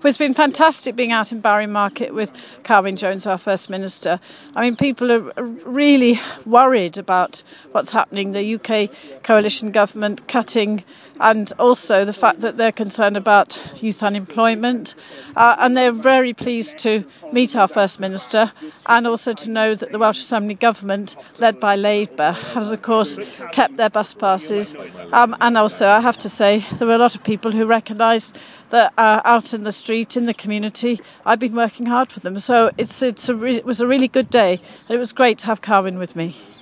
Well, it's been fantastic being out in Barry Market with Carwyn Jones, our First Minister. I mean, people are really worried about what's happening. The UK coalition government cutting, and also the fact that they're concerned about youth unemployment. And they're very pleased to meet our First Minister, and also to know that the Welsh Assembly government, led by Labour, has of course kept their bus passes. And also, I have to say, there were a lot of people who recognised that out in the street, in the community, I've been working hard for them. So it was a really good day. It was great to have Carwyn with me.